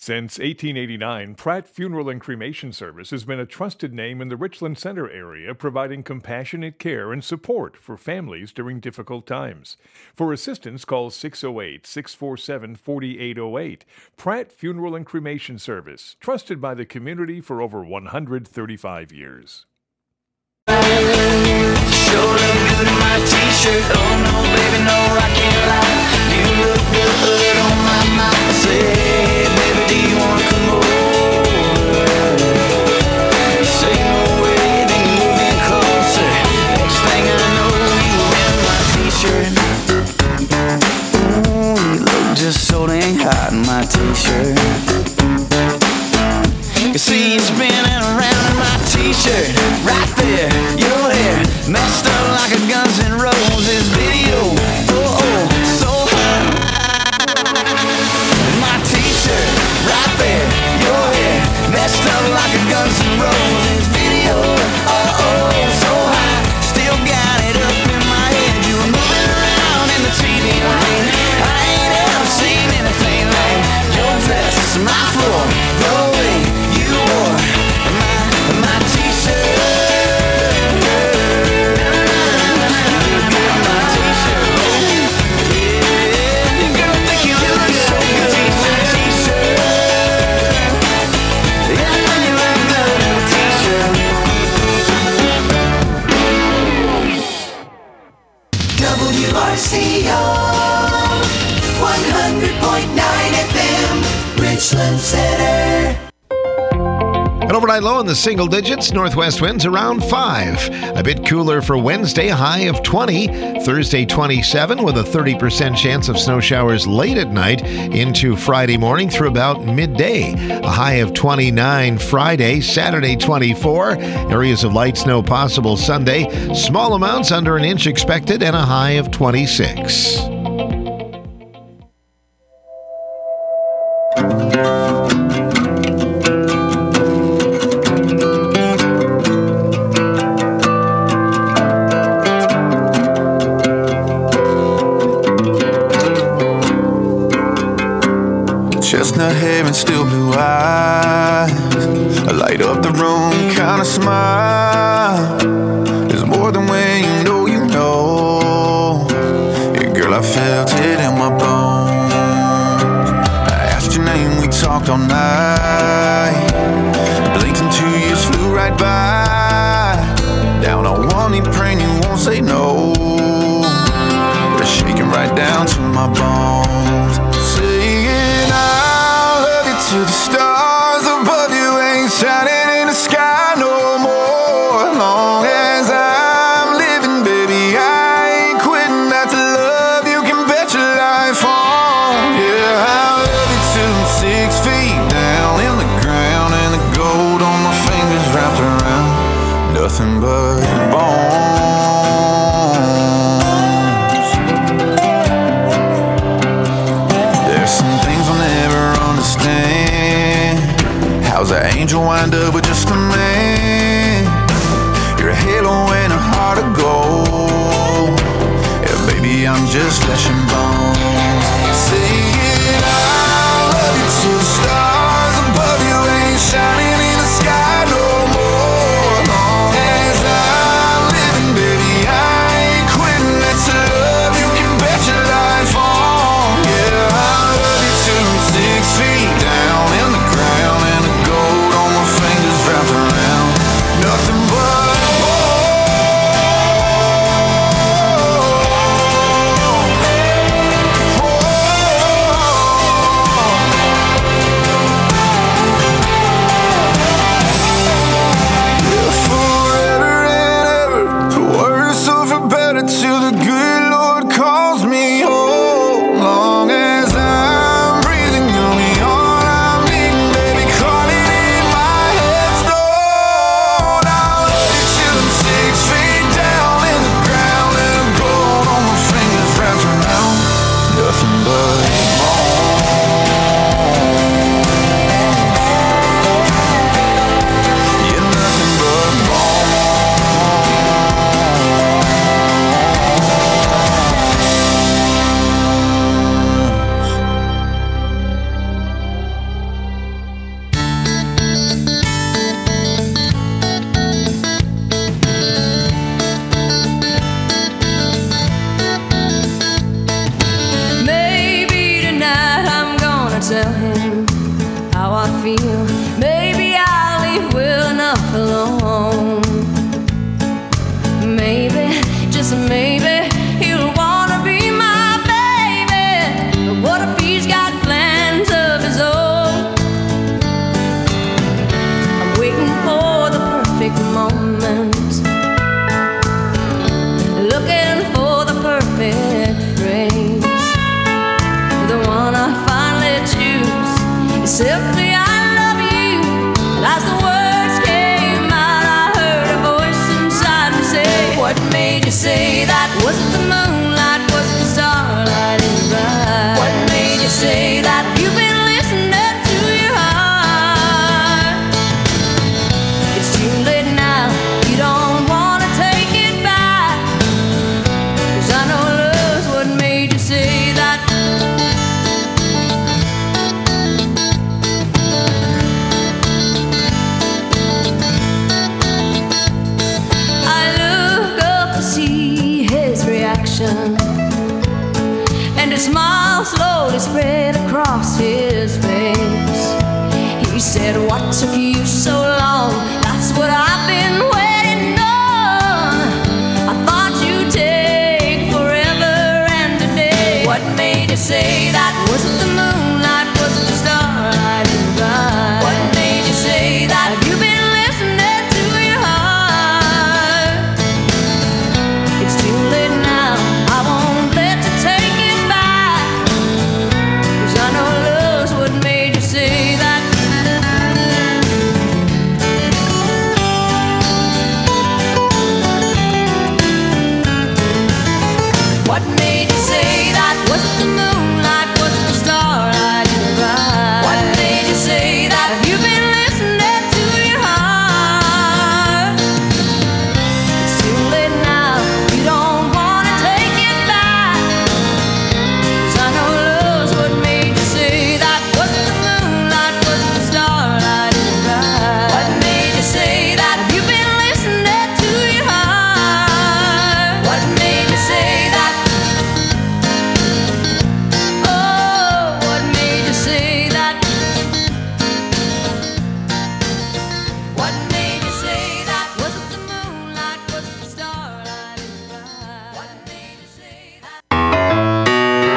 Since 1889, Pratt Funeral and Cremation Service has been a trusted name in the Richland Center area, providing compassionate care and support for families during difficult times. For assistance, call 608-647-4808. Pratt Funeral and Cremation Service, trusted by the community for over 135 years. Sure look good in my t-shirt. Oh no, baby, no, I can't lie. You look good on my mind. I say, baby, do you wanna come over? Say no way, then you move in closer. Next thing I know, you in my t-shirt. Ooh, you look just so dang hot in my t-shirt. You see you spinning around in my t-shirt. Right there, your hair messed up like a Guns N' Roses video. Oh, oh, so hot. My t-shirt, right there, your hair messed up like a Guns N' Roses video. Oh, oh, so hot. Still got it up in my head. You were moving around in the TV lane. I ain't ever seen anything like your dress, my floor, the way you wore my t-shirt. WRCO 100.9 FM, Richland Center. An overnight low in the single digits, northwest winds around 5. A bit cooler for Wednesday, a high of 20. Thursday, 27, with a 30% chance of snow showers late at night into Friday morning through about midday. A high of 29 Friday, Saturday, 24. Areas of light snow possible Sunday. Small amounts under an inch expected and a high of 26. Chestnut hair and still blue eyes, I light up the room kind of smile. There's more than when you know you know. Yeah, girl, I felt it in my bones. I asked your name, we talked all night. Blinked and 2 years flew right by. Down on one knee praying you won't say no. But it's shaking right down to my bones. To the stars above you ain't shining in the sky no more. As long as I'm living, baby, I ain't quitting. That's a love you can bet your life on. Yeah, I love you till I'm 6 feet down in the ground, and the gold on my fingers wrapped around nothing but bones. There's some things I'll never understand. How's an angel wind up with just a man? You're a halo and a heart of gold. Yeah, baby, I'm just flesh and bones. Saying I love you till the stars above you ain't shining in the sky no more. Long as I'm living, baby, I ain't quitting. That's a love you can bet your life on. Yeah, I love you till I'm 6 feet down in the ground, and the gold on my fingers wrapped around nothing but bones. tell him how I feel. Maybe I'll leave well enough alone. Maybe, just maybe, he'll wanna be my baby. But what if he's got plans of his own? I'm waiting for the perfect moment, looking for the perfect phrase. The one I finally choose is simply I love you. And as the words came out, I heard a voice inside me say, what made you say that? Was it the moonlight? Was it the starlight in your eyes? What made you say that? You've been listening to your heart. It's too late now, you don't wanna take it back, 'cause I know love's what made you say that. I look up to see his reaction, and a smile slowly spread across his face. He said, what took you so long? That's what I've been waiting on. I thought you'd take forever and a day. What made you say that? Was it the moonlight? Was it the starlight in your eyes? What made you say that? Have you been listening to your heart? It's too late now, I won't let you take it back, 'cause I know love's what made you say that. What made you say that? Was it the moonlight? Was it the starlight in your eyes? What made you say that? Have you been listening to your heart? It's too late now, you don't wanna take it back, 'cause I know love's what made you say that. Was it the moonlight? Was it the starlight in your eyes? What made you say that? Have you been listening to your heart? What made you say that? Oh, what made you say that? What made you say that? Was it the moonlight? Was it the starlight in your eyes? What made you say that?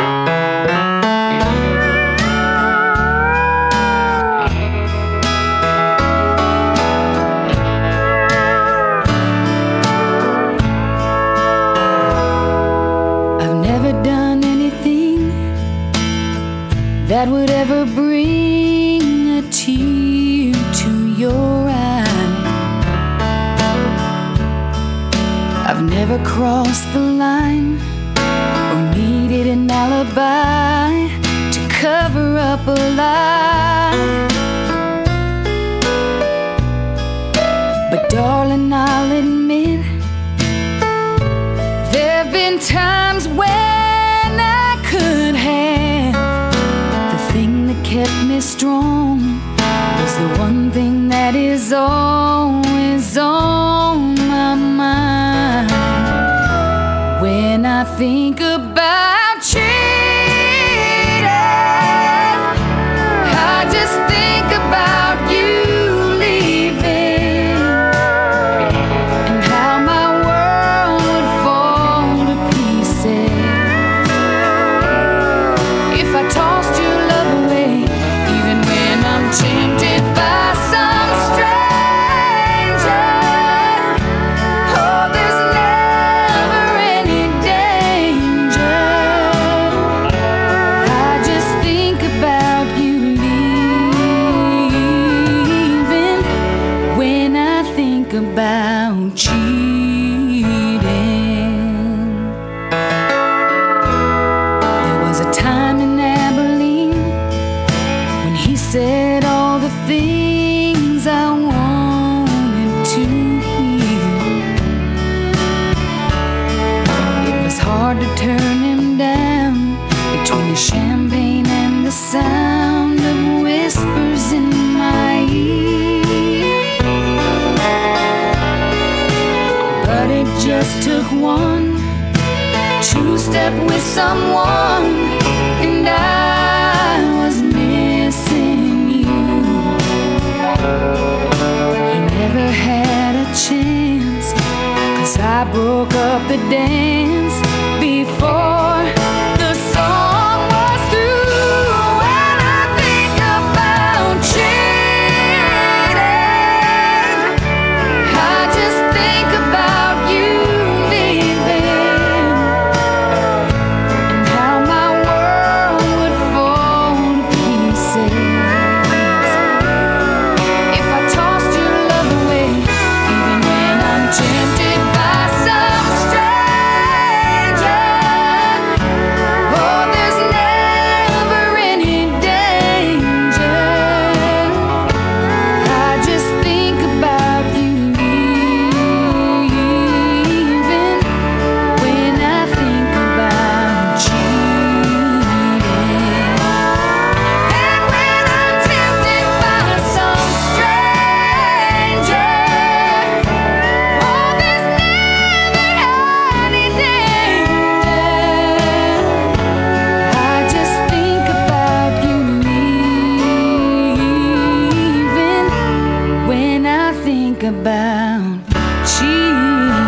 I've never done anything that would ever bring a tear to your eye. I've never crossed the line or needed an alibi to cover up a lie. But darling, I'll admit, there've been times when I could have. The thing that kept me strong was the one thing that is always on my mind. When I think about cheating, I just think about you leaving, and how my world would fall to pieces if I tossed your love away, even when I'm tempted by some stranger. Oh, there's never any danger. I just think about you leaving when I think about cheating. There was a time in Abilene when he said all the things I wanted to hear. It was hard to turn him down between the champagne and the sound of whispers in my ear. But it just took one two-step with someone, and I was missing. up the dance before the song was through. When I think about cheating, I just think about you leaving, and how my world would fall to pieces if I tossed your love away, even when I'm tempted by some stranger. Oh, there's never any danger. I just think about you leaving when I think about cheating. And when I'm tempted by some stranger, oh, there's never any danger. I just think about you leaving when I think about cheating.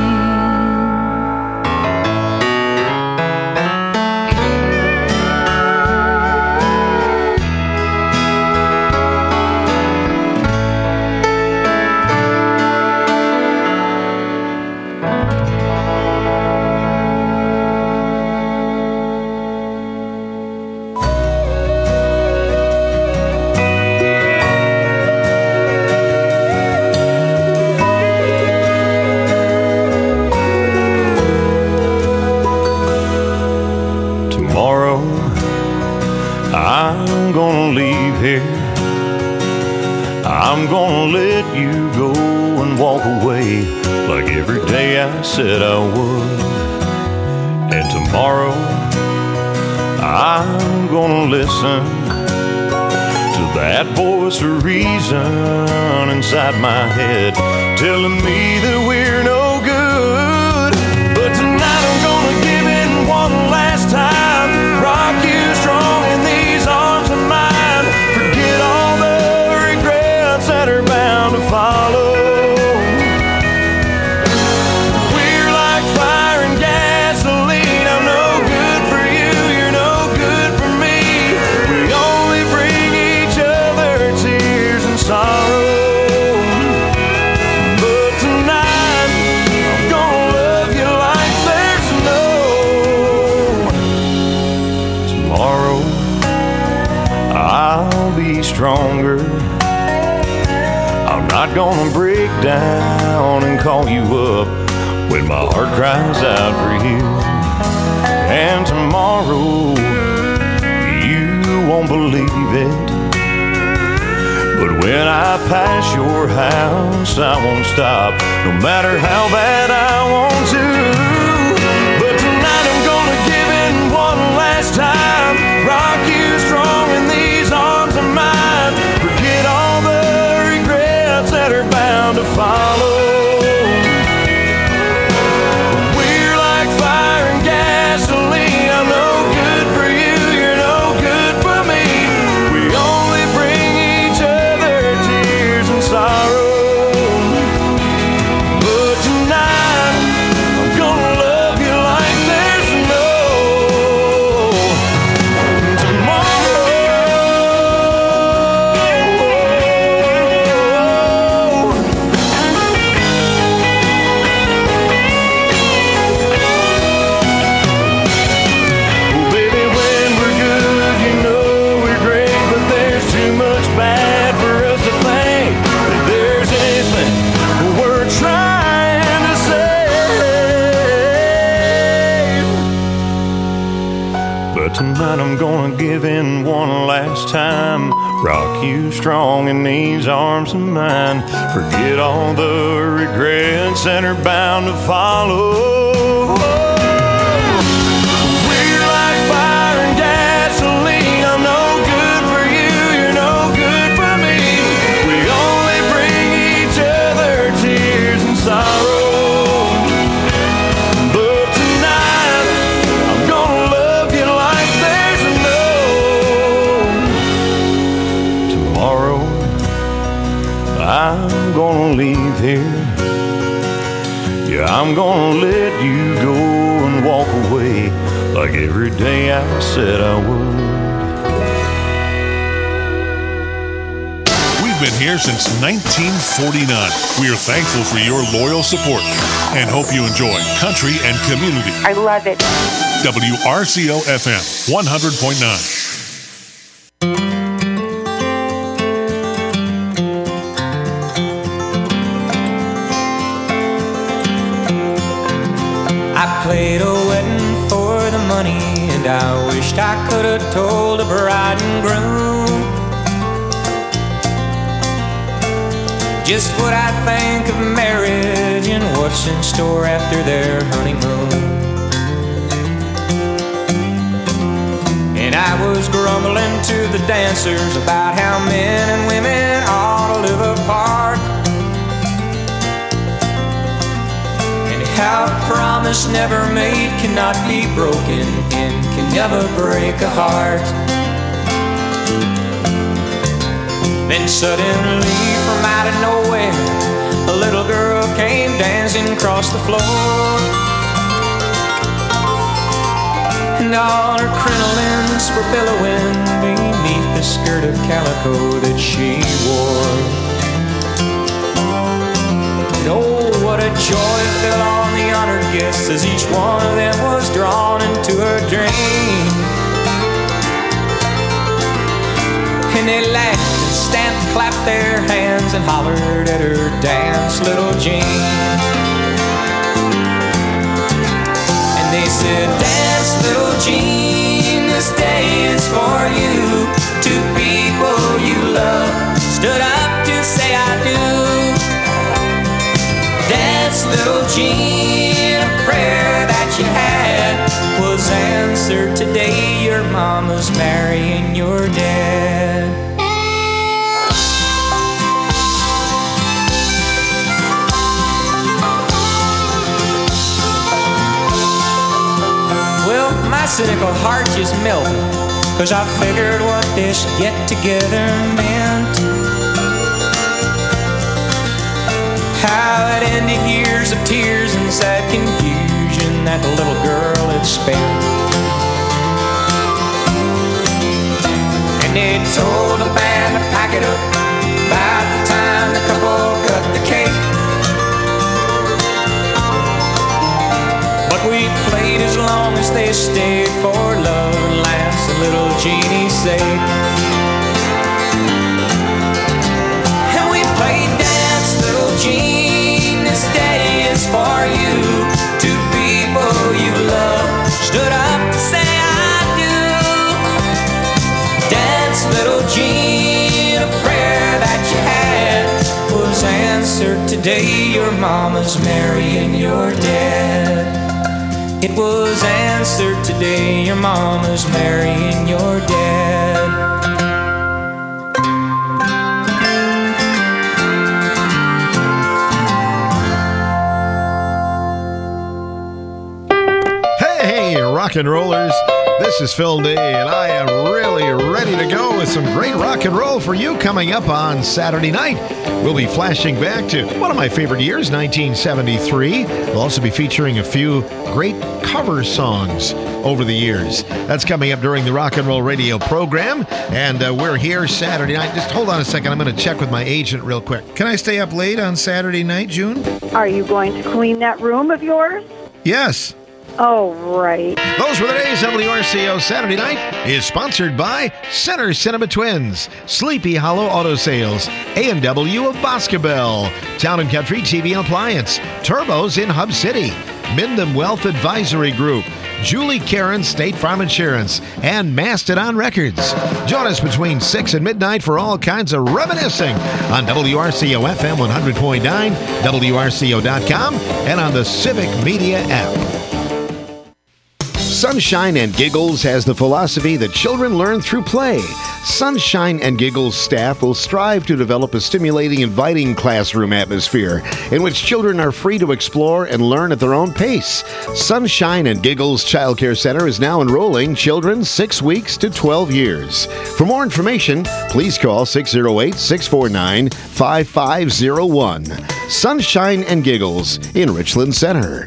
Tomorrow, I'm gonna leave here. I'm gonna let you go and walk away like every day I said I would. And tomorrow, I'm gonna listen to that voice of reason inside my head telling me that we're no good. But tonight I'm gonna give in one last time, rock you strong in these arms of mine. Forget all the regrets that are bound to follow. We're like fire and gasoline. I'm no good for you, you're no good for me. We only bring each other tears and sorrow. But tonight I'm gonna love you like there's no tomorrow. I'll be stronger. I'm not gonna break down and call you up when my heart cries out for you. And tomorrow, you won't believe it, but when I pass your house, I won't stop, no matter how bad I want to. But tonight I'm gonna give in one last time, rock you strong in these arms of mine. Forget all the regrets that are bound to follow. We're like fire and gasoline. I'm no good for you, you're no good for me. We only bring each other tears and sorrow. But tonight I'm gonna love you like there's no tomorrow. Oh, baby, when we're good, you know we're great, but there's too much bad for us to think that there's anything we're trying to save. But tonight I'm gonna give in one last time, rock you strong in these arms of mine. Forget all the regrets that are bound to follow. We're like fire and gasoline. I'm no good for you, you're no good for me. We only bring each other tears and sorrow. But tonight I'm gonna love you like there's no tomorrow. I'm gonna leave here. Yeah, Yeah, I'm gonna let you go and walk away like every day I said I would. We've been here since 1949. We are thankful for your loyal support and hope you enjoy country and community. I love it. WRCO FM 100.9. I played a wedding for the money, and I wished I could have told the bride and groom just what I think of marriage and what's in store after their honeymoon. And I was grumbling to the dancers about how men and women ought to live apart, and how a promise never made cannot be broken and can never break a heart. Then suddenly from out of nowhere, a little girl came dancing across the floor, and all her crinolines were billowing beneath the skirt of calico that she wore. And oh, what a joy fell on the honored guests as each one of them was drawn into her dream. And they laughed and stamped, clapped their hands and hollered at her, "Dance, little Jean." And they said, "Dance, little Jean, this day is for you. Two people you love stood up to say I do. Dance, little Jean, a prayer that you had was answered today. Your mama's marrying your dad." Well, my cynical heart just melted, 'cause I figured what this get-together meant, how it ended years of tears and sad confusion that the little girl had spent. And they told the band to pack it up about the time the couple cut the cake. But we played as long as they stayed for love and laughs and little Jeannie's sake. And we played Dance, Little Jean, this day is for you. Two people you love stood up to say I do. Dance, little Jean, a prayer that you had was answered today. Your mama's marrying your dad. It was answered today. Your mama's marrying your dad. Hey, rock and rollers. This is Phil Day, and I am really ready to go with some great rock and roll for you coming up on Saturday night. We'll be flashing back to one of my favorite years, 1973. We'll also be featuring a few great cover songs over the years. That's coming up during the Rock and Roll Radio program, and we're here Saturday night. Just hold on a second. I'm going to check with my agent real quick. Can I stay up late on Saturday night, June? Are you going to clean that room of yours? Yes. Oh, right. Those were the days. WRCO Saturday Night is sponsored by Center Cinema Twins, Sleepy Hollow Auto Sales, A&W of Boscobel, Town & Country TV and Appliance, Turbos in Hub City, Mindham Wealth Advisory Group, Julie Karen State Farm Insurance, and Mastodon Records. Join us between 6 and midnight for all kinds of reminiscing on WRCO FM 100.9, WRCO.com, and on the Civic Media app. Sunshine and Giggles has the philosophy that children learn through play. Sunshine and Giggles staff will strive to develop a stimulating, inviting classroom atmosphere in which children are free to explore and learn at their own pace. Sunshine and Giggles Child Care Center is now enrolling children 6 weeks to 12 years. For more information, please call 608-649-5501. Sunshine and Giggles in Richland Center.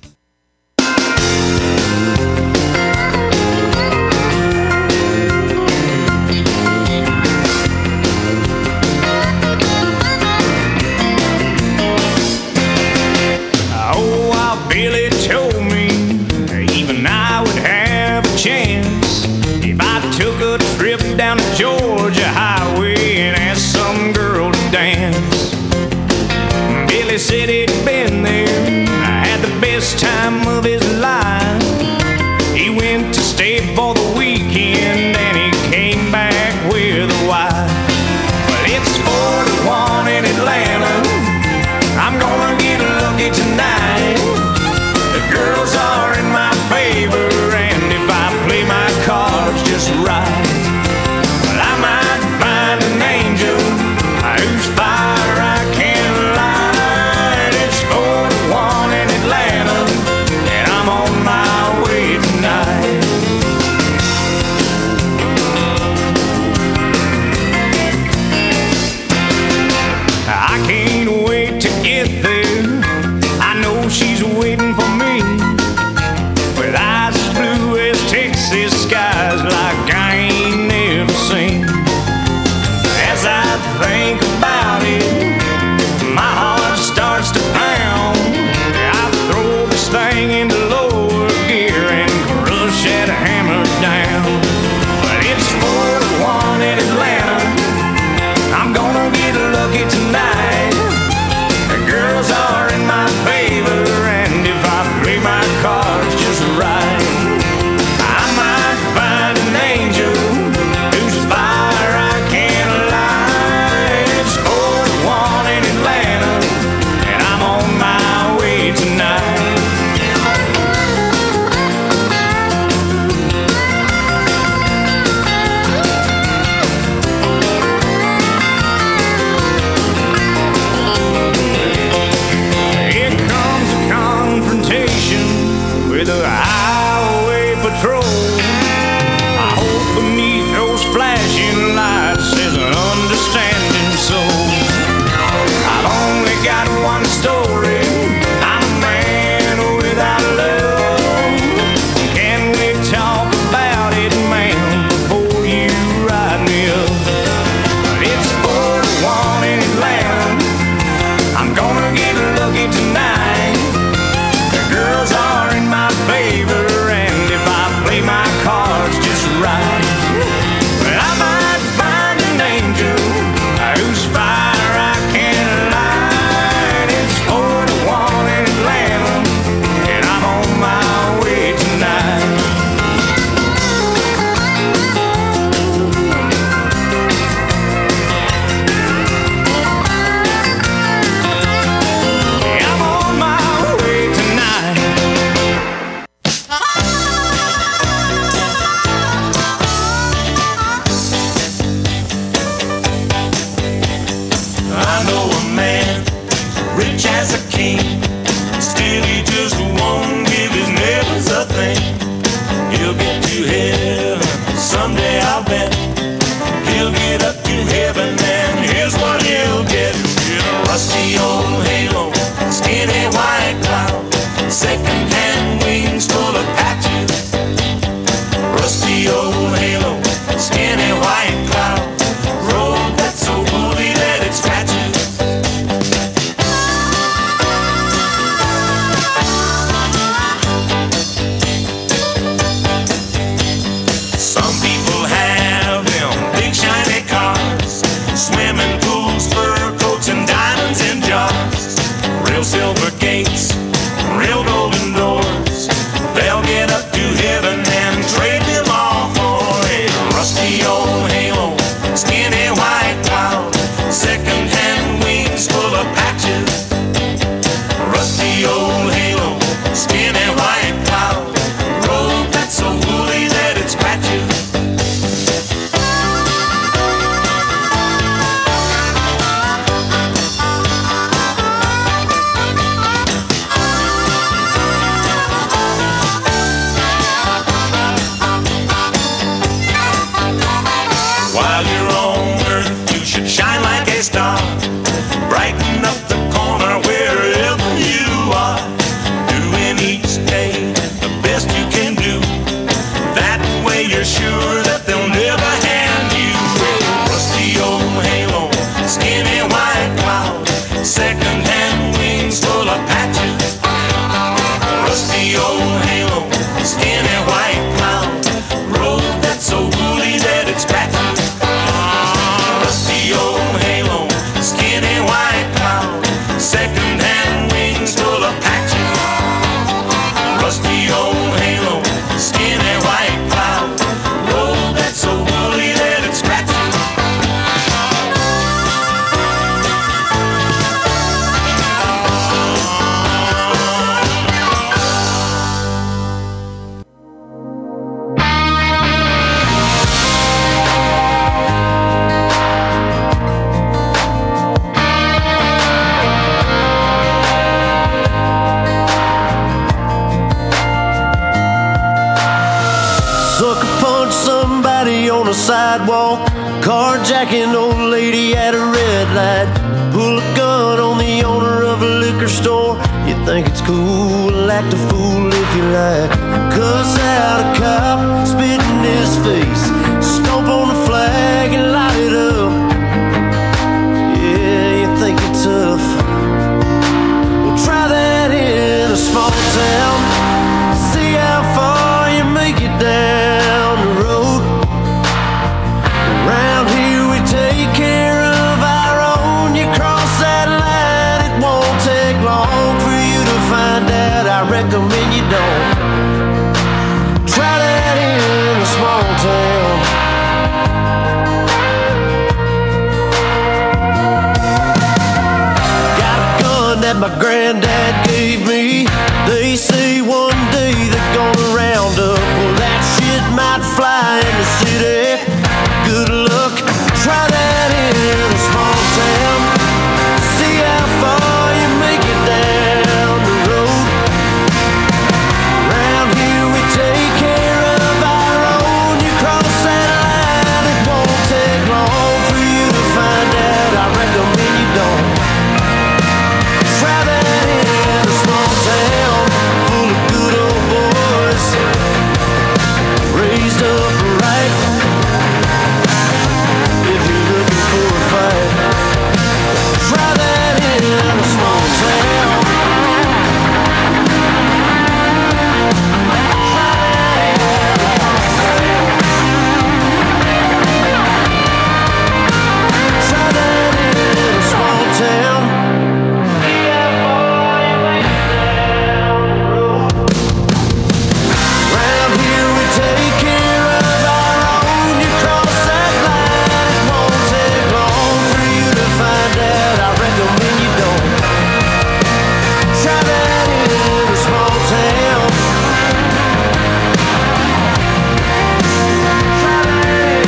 Said he'd been there, had the best time of his life. He went to stay for the weekend and he came back with a wife. Well, it's 4-1 in Atlanta, I'm gonna get lucky tonight. The girls are in my favor and if I play my cards just right, well, I might find an angel whose fire I can't light. And I'm on my way tonight. I can't sidewalk, carjacking old lady at a red light, pull a gun on the owner of a liquor store. You think it's cool, act a fool if you like, cuss out a cop, spit in his face, stomp on the flag and light it up. Yeah, you think you're tough. Well, try that in a small town, see how far you make it down the road. Around here we take care of our own. You cross that line, it won't take long for you to find out. I recommend you don't. Try that in a small town. Got a gun that my granddad gave me. They say one day they're gonna round up. Well, that shit might fly in the city. Good luck, try that in a small town. See how far you make it down the road. Around here we take care of our own. You cross that line, it won't take long for you to find out. I recommend you don't. Try that in a small town full of good old boys, raised up right. If you're looking for a fight, try that in a small town. Try that in a small town. Round here we take care of our own. You cross that line, it won't take long for you to find out. I recommend you don't. Try that in a small town. Try that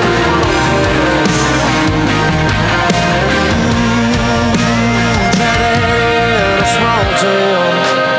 in a small town.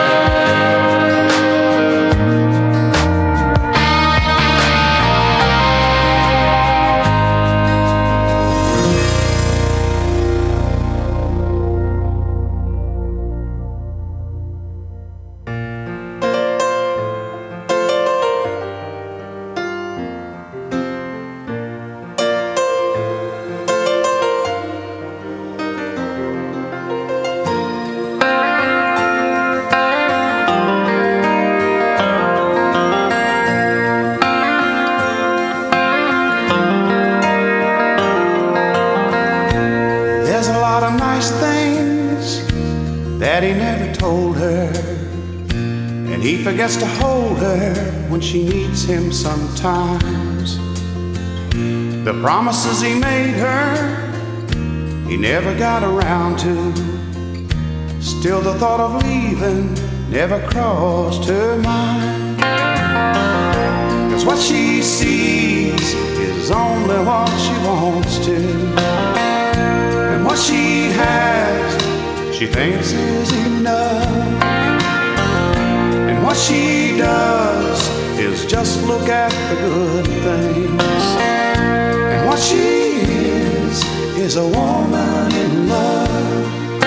There's a lot of nice things that he never told her, and he forgets to hold her when she needs him sometimes. The promises he made her, he never got around to. Still the thought of leaving never crossed her mind. 'Cause what she sees is only what she wants to. And what she has, she thinks is enough. And what she does is just look at the good things. And what she is a woman in love.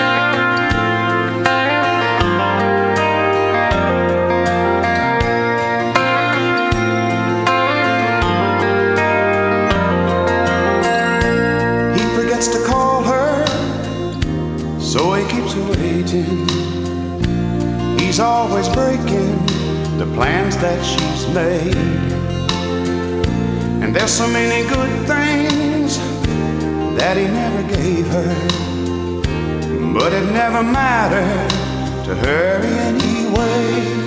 He forgets to call her, so he keeps her waiting. He's always breaking the plans that she's made. And there's so many good things that he never gave her, but it never mattered to her anyway.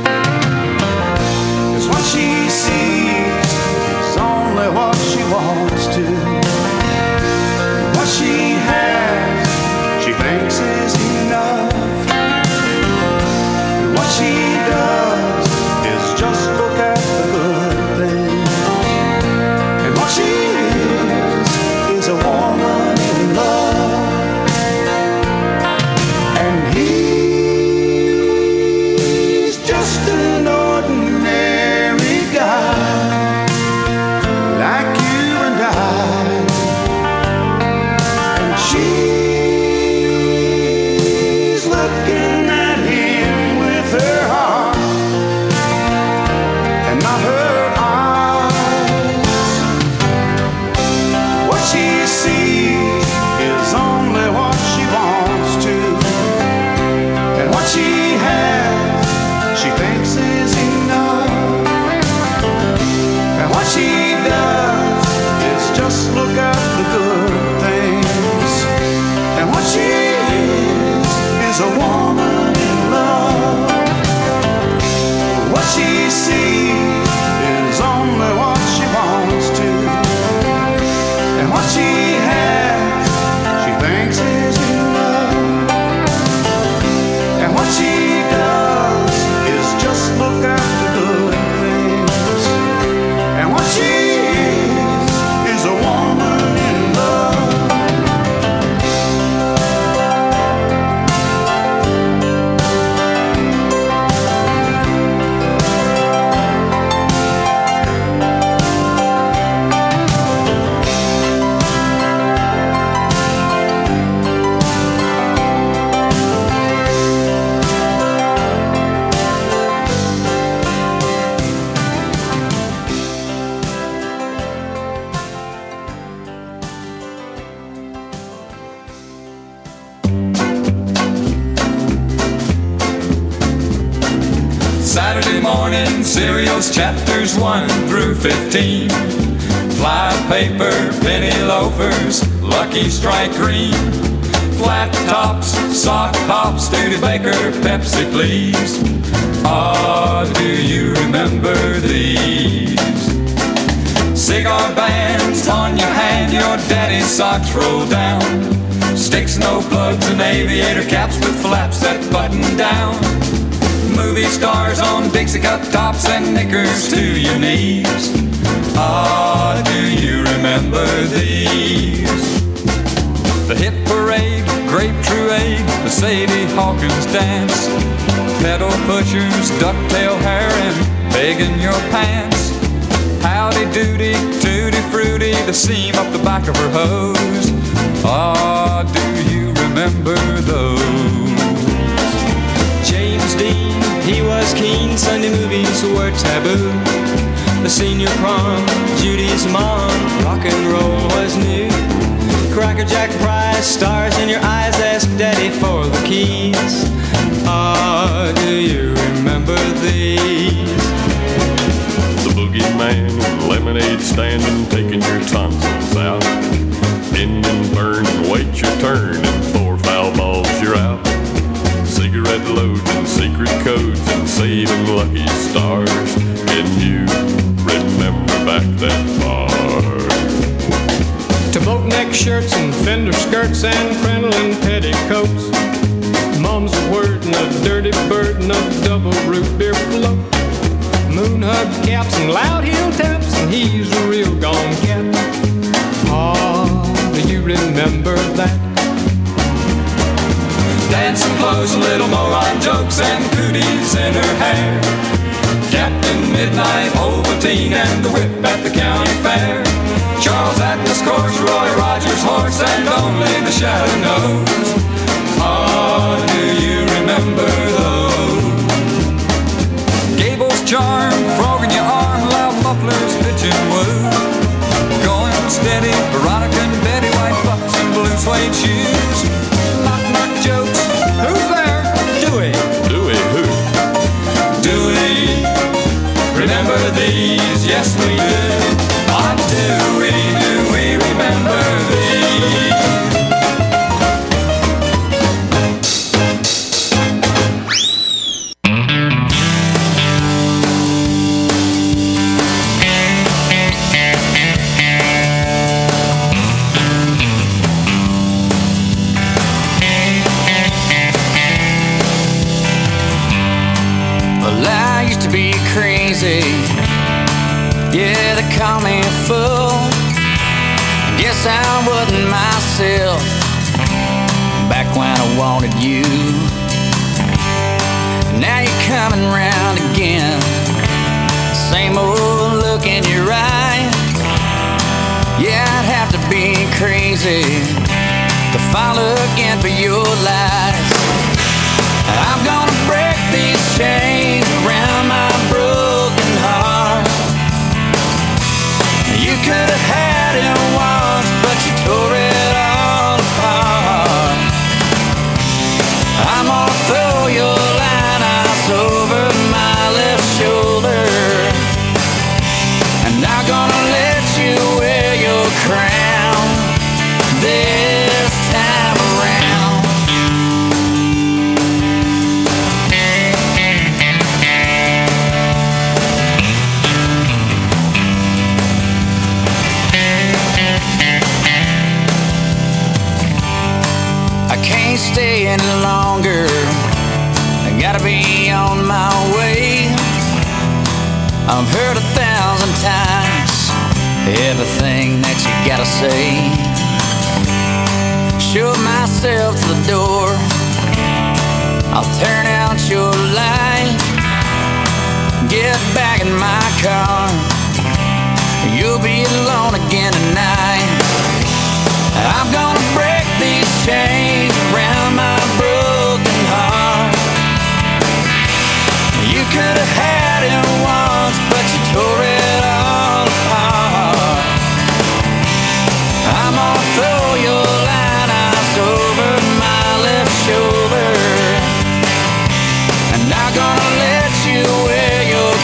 'Cause what she sees is only what she wants to. What she has, she thinks is enough. And what she does is just look at the good things. And what she is a woman in love. And he's just an ordinary guy, like you and I. morning cereals, chapters 1 through 15. Fly paper, penny loafers, Lucky Strike green. Flat tops, sock pops, Studebaker, Pepsi, please. Ah, do you remember these? Cigar bands on your hand, your daddy's socks roll down. Sticks, no plugs, and aviator caps with flaps that button down. Movie stars on Dixie cup tops and knickers to your knees. Ah, do you remember these? The hit parade, grape truade, the Sadie Hawkins dance. Pedal pushers, ducktail hair, and peg in your pants. Howdy doody, tutti fruity, the seam up the back of her hose. Ah, do you remember those? James Dean, he was keen, Sunday movies were taboo. The senior prom, Judy's mom, rock and roll was new. Cracker Jack Price, stars in your eyes, ask daddy for the keys. Ah, do you remember these? The boogeyman and lemonade standing, taking your tonsils out. Bend and burn and wait your turn, and 4 foul balls you're out. Cigarette loads and secret codes and saving lucky stars. Can you remember back that far? To boat-neck shirts and fender skirts and crinoline petticoats. Mom's word and a dirty bird and a double root beer float. Moon hug caps and loud heel taps, and he's a real gone cat. Ah, do you remember that? Dancing clothes, little moron jokes, and cooties in her hair. Captain Midnight, Ovaltine, and the whip at the county fair. Charles Atlas course, Roy Rogers horse, and only the shadow knows. Ah, do you remember those? Gable's charm, frog in your arm, loud mufflers, pitching woo. Going steady, Veronica and Betty, white bucks and blue suede shoes. Knock jokes, who's there? Dewey. Dewey who? Dewey, remember these? Yes we do. Ah, do we remember these? Well, I used to be crazy. Yeah, they call me a fool. Guess I wasn't myself back when I wanted you. Now you're coming round again. Same old look in your eye. Yeah, I'd have to be crazy to fall again for your lies. I'm gonna break these chains around my broken heart. You could have had it once, but you tore it all apart. I'm gonna throw your line ice over my left shoulder, and I'm gonna let you wear your crown this time around. Can't stay any longer, I gotta be on my way. I've heard 1,000 times everything that you gotta say. Shove myself to the door, I'll turn out your light. Get back in my car, you'll be alone again tonight. I'm gonna break these chains around my broken heart. You could have had it once, but you tore it all apart. I'm gonna throw your line ice over my left shoulder, and I'm gonna let you wear your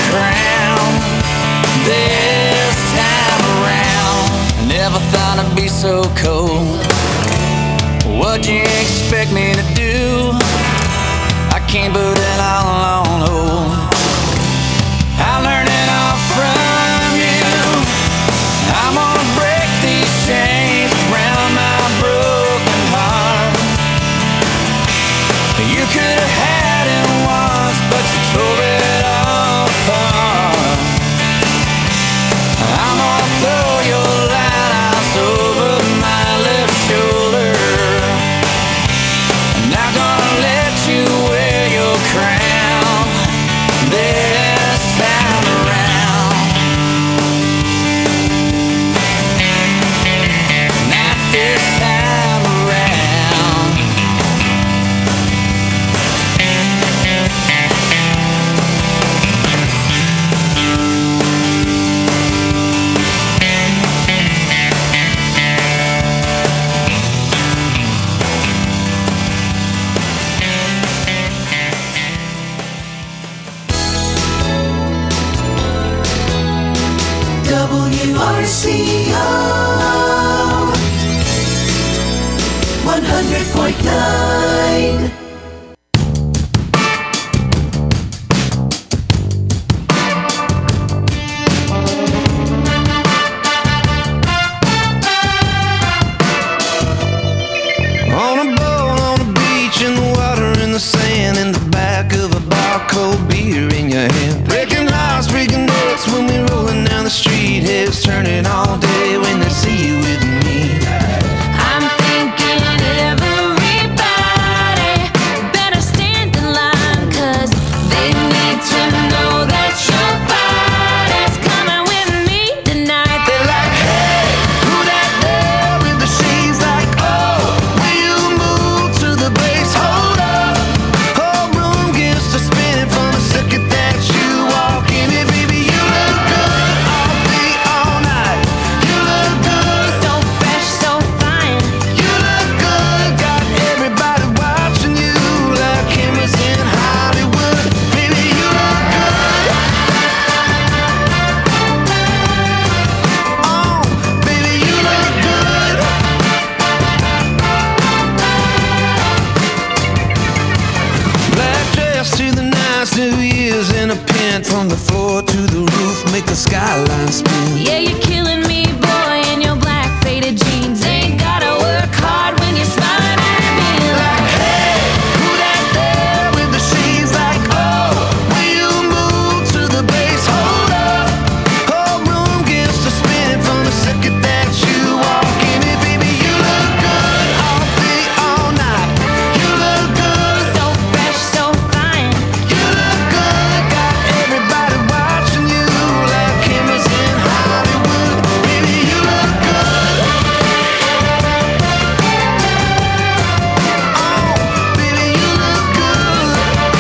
what you expect me to do. I can't put it all on hold. I learned it all from you. I'm gonna break these chains around my broken heart. You could have had it once, but you tore it all apart. I'm gonna throw your lighthouse over my left shoulder. I'm not gonna let you wear your crown this time around. Not this time around. WRCO 100.9. On a boat, on the beach, in the water, in the sand, in the back of a bar, cold beer in your hand. Breaking hearts, breaking necks when we're rolling down the street. Heads turning all day when they see you with me. I'm thinking everybody better stand in line, 'cause they need to know that your body's coming with me tonight. They're like, hey, who that there with the shades? Like, oh, will you move to the bass? Hold up, whole room gets to spinning from the second that you walk in it. Baby, you look good all day, all night. You look good, So fresh, so fine. you look good. Got everybody watching you like cameras in Hollywood. Baby, you look good. Oh, baby, you look good. Black dress to the nice New Year's in a pin, from the floor to the roof, make the skyline spin. Yeah, you're killing me, boy, in your black faded jeans. Ain't gotta work hard when you're smiling at me. Like, hey, who that there with the shades? Like, oh, will you move to the bass? Hold up, whole room gets to spinning from the second that you walk in it. Baby, you look good all day, all night. You look good, So fresh, so fine. you look good. Got everybody watching you like cameras in Hollywood. Baby, you look good. Oh, baby, you look good.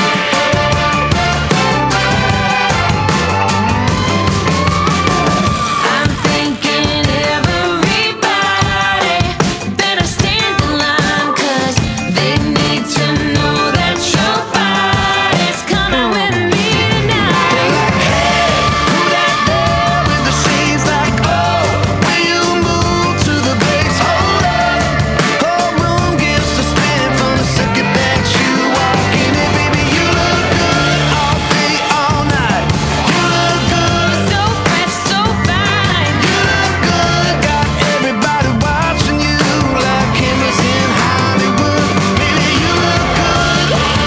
I'm thinking everybody better stand in line, 'cause they need to know that your body's coming with me tonight. Who that there with the shades? Like, oh, will you move to the bass? Hold up, whole room gets to spin from the second that you walk in it. Baby, you look good all day, all night. You look good, So fresh, so fine. you look good. Got everybody watching you like cameras in Hollywood. Baby, you look good.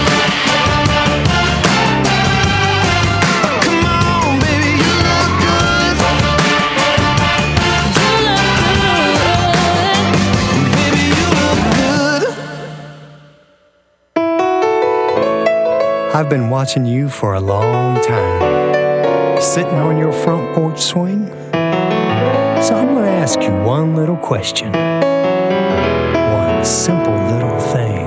Come on, baby, you look good. Baby, you look good. I've been watching you for a long time, sitting on your front porch swing. So I'm going to ask you one little question, one simple little thing.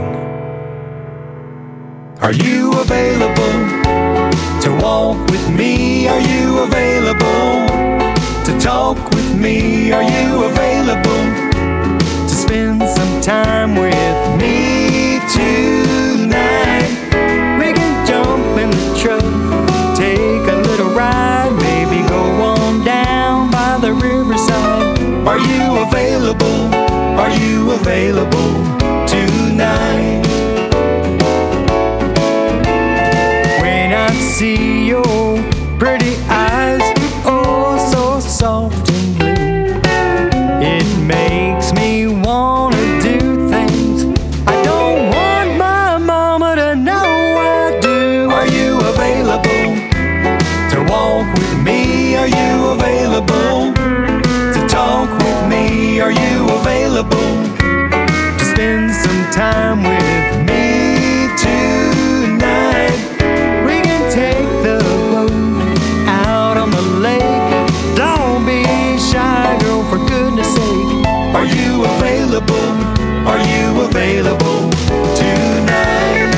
Are you available to walk with me? Are you available to talk with me? Are you available to spend some time with me tonight? We can jump in the truck, take a little ride, maybe go on down by the riverside. Are you available? Are you available to available tonight?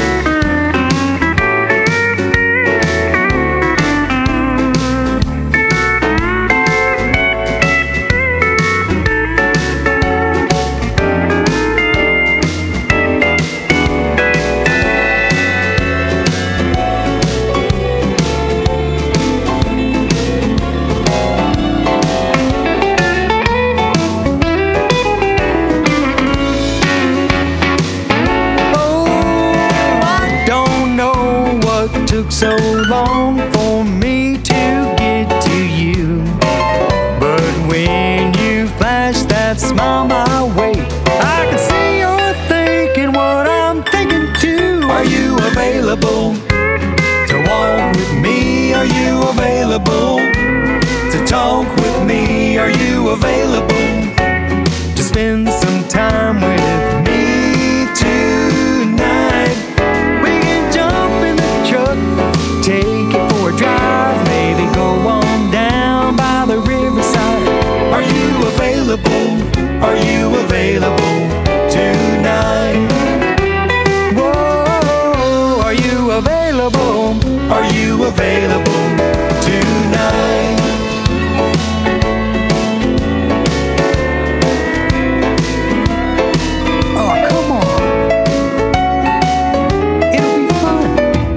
So long for me to get to you, but when you flash that smile my way, I can see you're thinking what I'm thinking too. Are you available to walk with me? Are you available to talk with me? Are you available to spend some time with me tonight? We can jump in the truck, take it for a drive, maybe go on down by the riverside. Are you available? Are you available tonight? Whoa, are you available? Are you available tonight? Oh, come on. It'll be fun.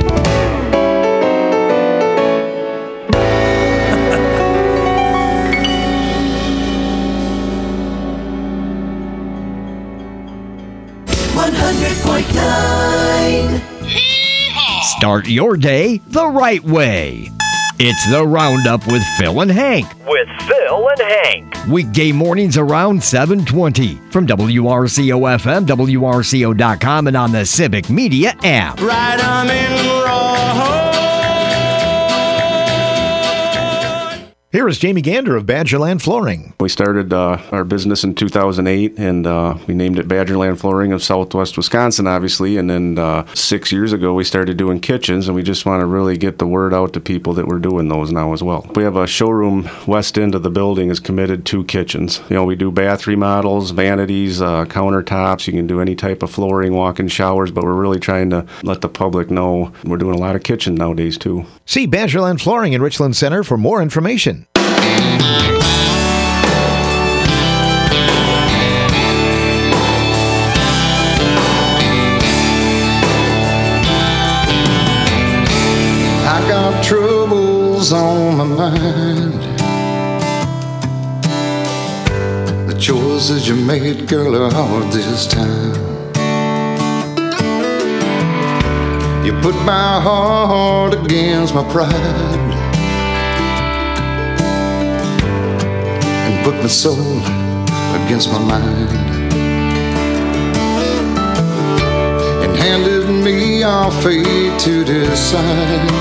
Start your day the right way. It's the Roundup with Phil and Hank. With Phil and Hank. Weekday mornings around 7:20 from WRCO-FM, WRCO.com, and on the Civic Media app. Right, I'm in Here is Jamie Gander of Badgerland Flooring. We started our business in 2008, and we named it Badgerland Flooring of Southwest Wisconsin, obviously. And then 6 years ago, we started doing kitchens, and we just want to really get the word out to people that we're doing those now as well. We have a showroom west end of the building is committed to kitchens. You know, we do bath remodels, vanities, countertops. You can do any type of flooring, walk-in showers, but we're really trying to let the public know we're doing a lot of kitchen nowadays, too. See Badgerland Flooring in Richland Center for more information. I got troubles on my mind. The choices you made, girl, are hard this time. You put my heart against my pride and put my soul against my mind, and handed me our fate to decide.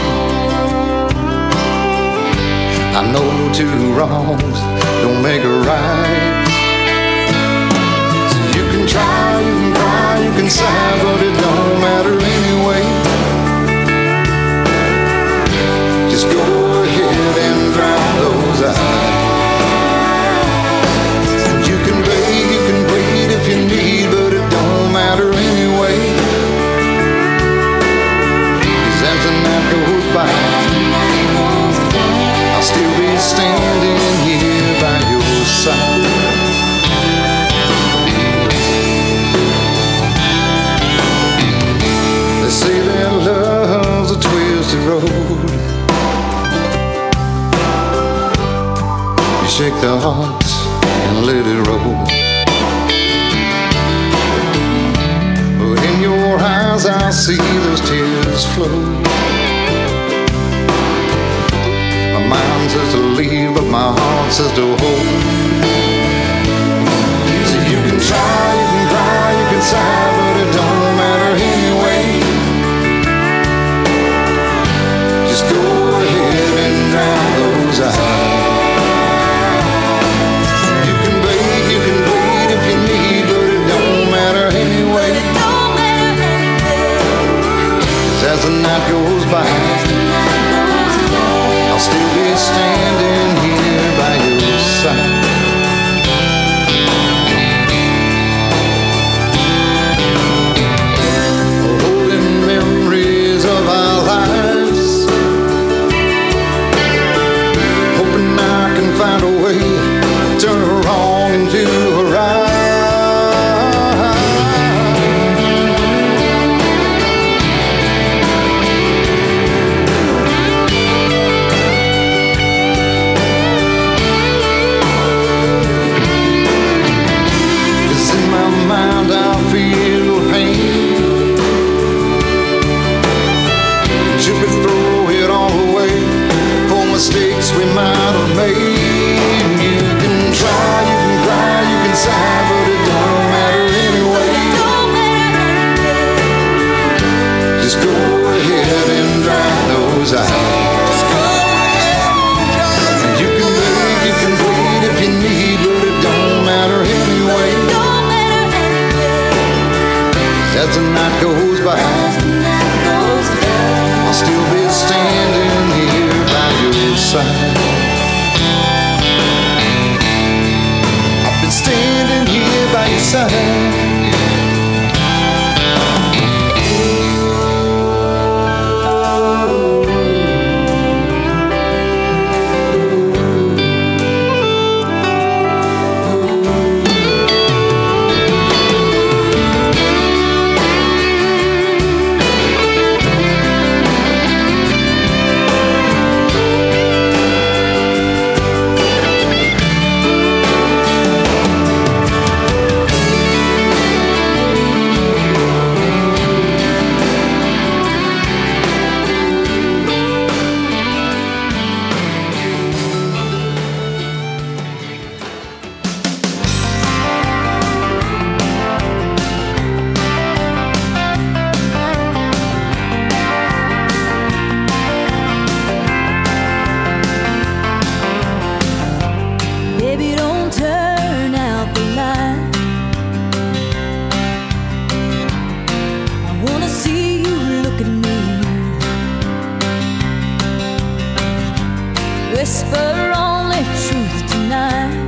I know two wrongs don't make a right. So you can try, you can cry, you can sigh, but it don't matter anyway. Just go ahead and drown those eyes. And you can wait if you need, but it don't matter anyway. 'Cause as the night goes by, I'll still be standing here by your side. They say that love's a twisted road. You shake the heart and let it roll. But in your eyes I see those tears flow. My mind says to leave, but my heart says to hold. So you can try, you can cry, you can sigh, but it don't matter anyway. Just go ahead and drown those eyes. You can wait if you need, but it don't matter anyway. 'Cause as the night goes by, I'll still be standing here by your side. as the night goes by, I'll still be standing here by your side. I've been standing here by your side. Whisper only truth tonight,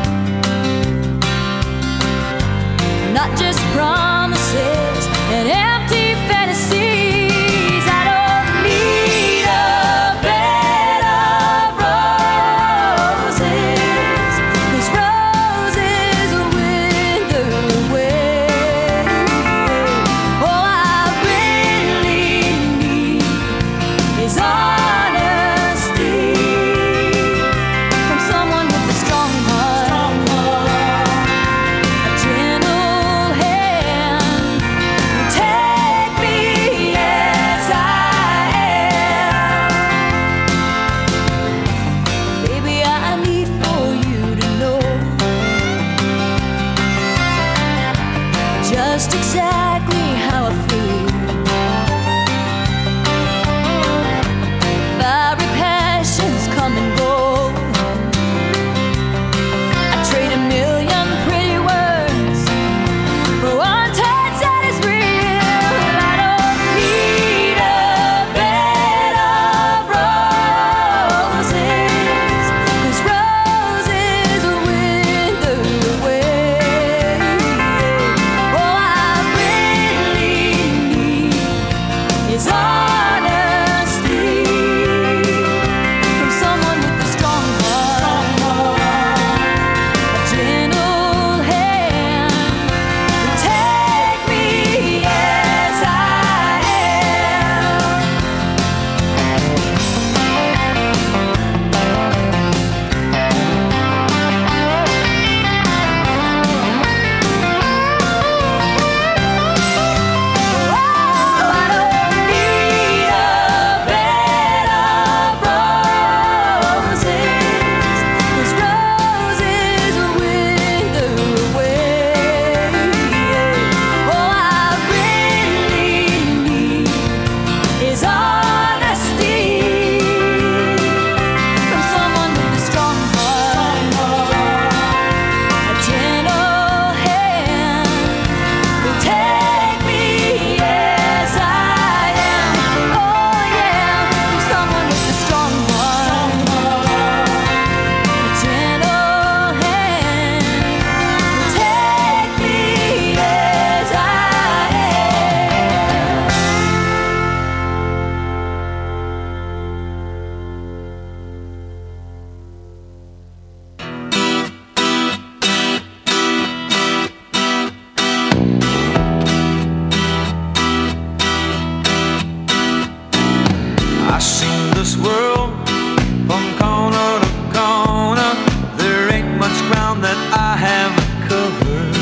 not just promises and empty fantasies. I don't need a bed of roses, 'cause roses will wither away. All I really need is honesty from someone with a strong heart, a gentle hand who take me as I am. Baby, I need for you to know just exactly how I feel. Fiery passions come and go. I trade a million pretty words for one touch that is real. I don't need a bed of roses, 'cause roses will wither away. All I really need is honesty from someone with a strong heart, a gentle hand who take me as I am. I don't need a bed of roses, 'cause roses will wither away. All I really need is honesty from someone with a strong heart, a gentle hand who take me as I am. Oh yeah, from someone with a strong heart, a gentle hand who take me as I am. I seen this world from corner to corner. There ain't much ground that I haven't covered.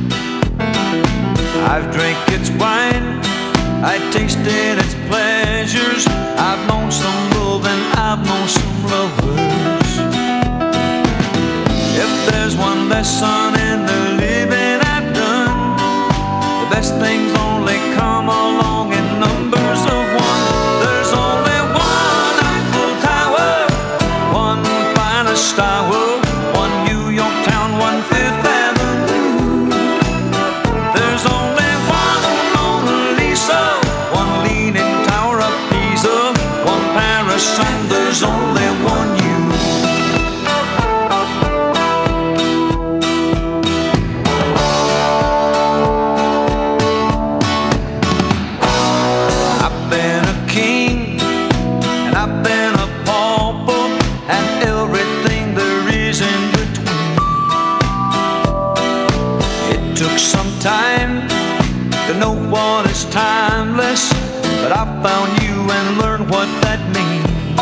I've drank its wine, I tasted its pleasures. I've known some love and I've known some lovers. If there's one lesson in the living I've done, the best things only come along in numbers of one. There's only one Eiffel Tower, one finest tower, one New York town, one Fifth Avenue. There's only one there's only one you. I've been a king and I've been a pauper and everything there is in between. It took some time to know what is timeless, but I found you and learned what that means.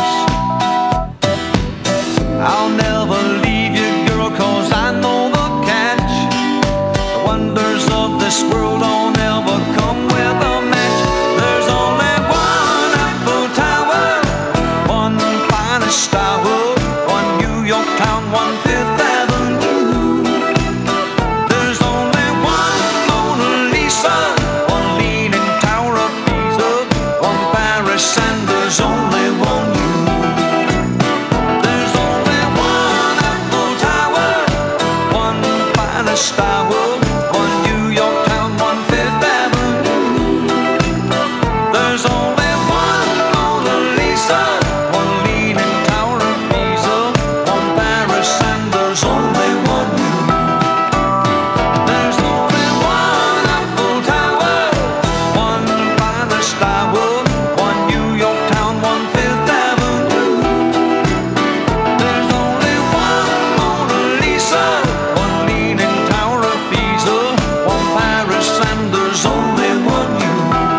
I'll never leave you, girl, 'cause I know the catch. The wonders of this world don't ever come with a match. There's only one Eiffel Tower, one finest tower, one New York town, one Fifth Avenue. There's only one Mona Lisa, one leaning tower of Pisa, one Paris, and there's only one you. There's only one Eiffel Tower, one finest tower, one New York town, one Fifth Avenue. There's only one Mona Lisa, one leaning tower of Pisa, one Paris, and there's only one you. There's only one Eiffel Tower, one finest tower, one New York town, one Fifth Avenue. There's only one Mona Lisa, one leaning tower of Pisa, one Paris, and there's only one you.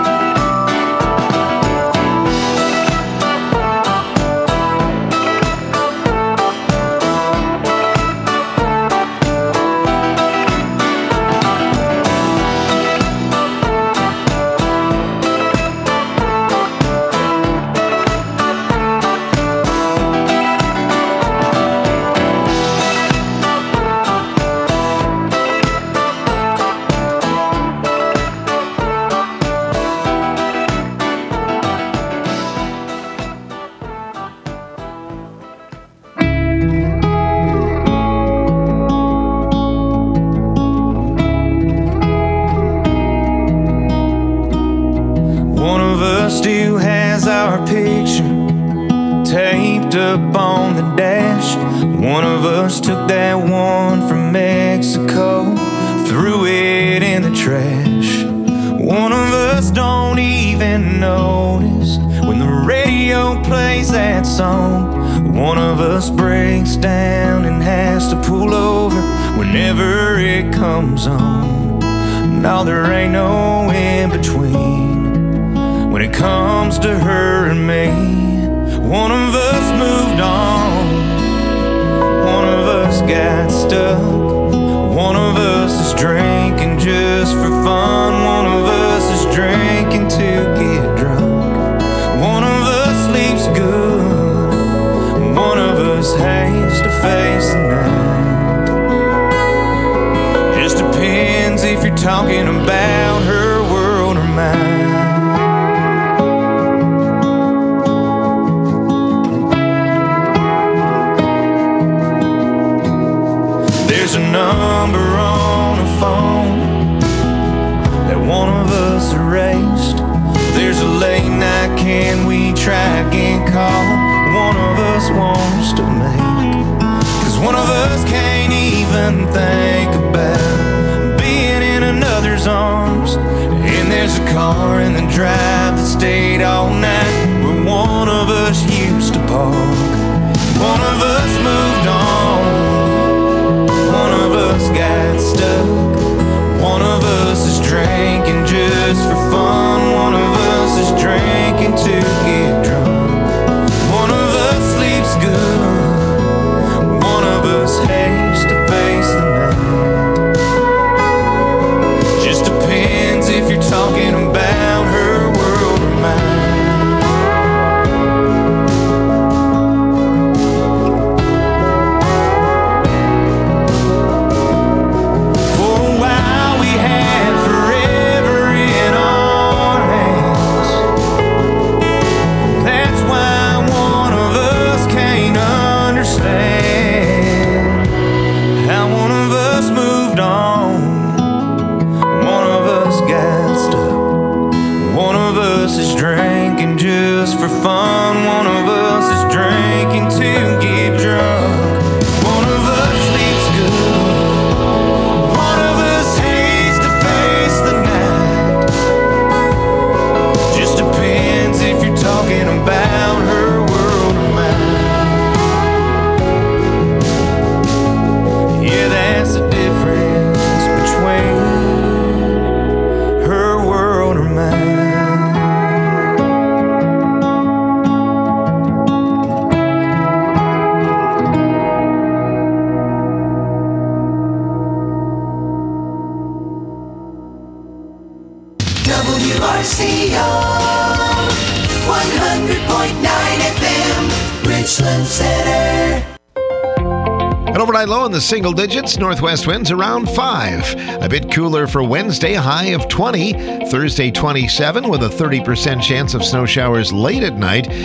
One of us still has our picture taped up on the dash. One of us took that one from Mexico, threw it in the trash. One of us don't even notice when the radio plays that song. One of us breaks down and has to pull over whenever it comes on. No, there ain't no in between when it comes to her and me. One of us moved on, one of us got stuck, one of us is drinking just for fun, one of us is drinking to get drunk, one of us sleeps good, one of us hates to face the night. Just depends if you're talking about her world or mine. There's a number on a phone that one of us erased. There's a late night, can we try again call one of us wants to make. 'Cause one of us can't even think about being in another's arms. And there's a car in the drive that stayed all night where one of us used to park. One of us moved on, one of us got stuck, one of us is drinking just for fun, one of us is drinking to get drunk, one of us sleeps good, one of us hates to face the night. Just depends if you're talking about her world or mine. One of us is drinking just for fun, one of us is drinking WRCO 100.9 FM, Richland Center. An overnight low in the single digits, northwest winds around 5. A bit cooler for Wednesday, high of 20. Thursday, 27, with a 30% chance of snow showers late at night.